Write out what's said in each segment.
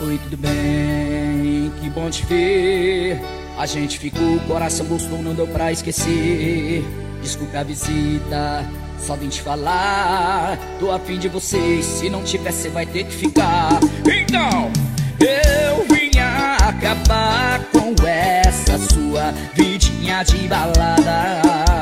Oi, tudo bem? Que bom te ver. A gente ficou, o coração gostou, não deu pra esquecer. Desculpa a visita, só vim te falar. Tô a fim de vocês, se não tiver cê vai ter que ficar. Então, eu vim acabar com essa sua vidinha de balada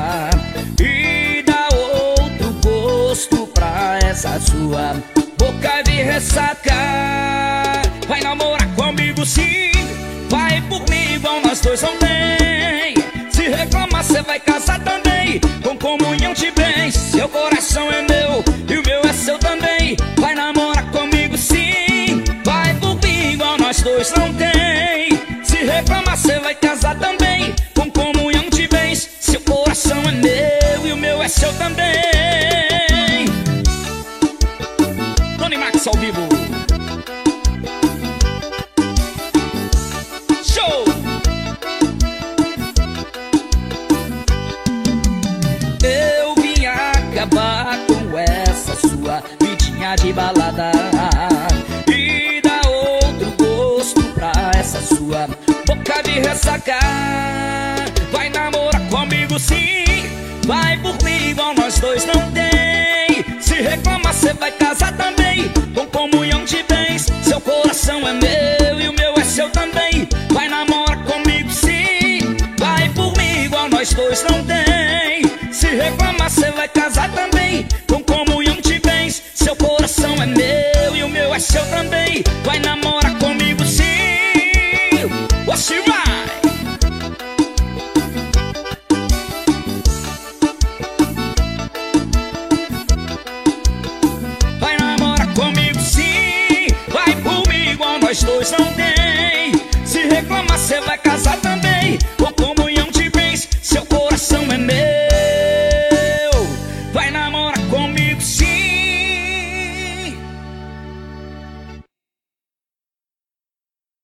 e dar outro gosto pra essa sua boca de ressaca. Vai namorar comigo sim, vai por mim igual nós dois não tem. Se reclamar cê vai casar também, com comunhão de bens. Seu coração é meu e o meu é seu também. Vai namorar comigo sim, vai por mim igual nós dois não tem. Se reclamar cê vai casar também, com comunhão de bens. Seu coração é meu e o meu é seu também. Tony Max ao vivo. Show! Eu vim acabar com essa sua vidinha de balada e dar outro gosto pra essa sua boca de ressaca. Vai namorar comigo sim, vai por mim igual nós dois não tem. Se reclamar cê vai casar também, com comunhão de bens. Seu coração é meu e o meu é seu também. Vai namorar comigo sim, vai por mim igual nós dois não tem. Se reclamar cê vai casar também, com comunhão de bens. Seu coração é meu e o meu é seu também. Vai namorar comigo sim, você vai. Vai namorar comigo sim, vai por mim igual nós dois não tem. Se reclamar cê vai casar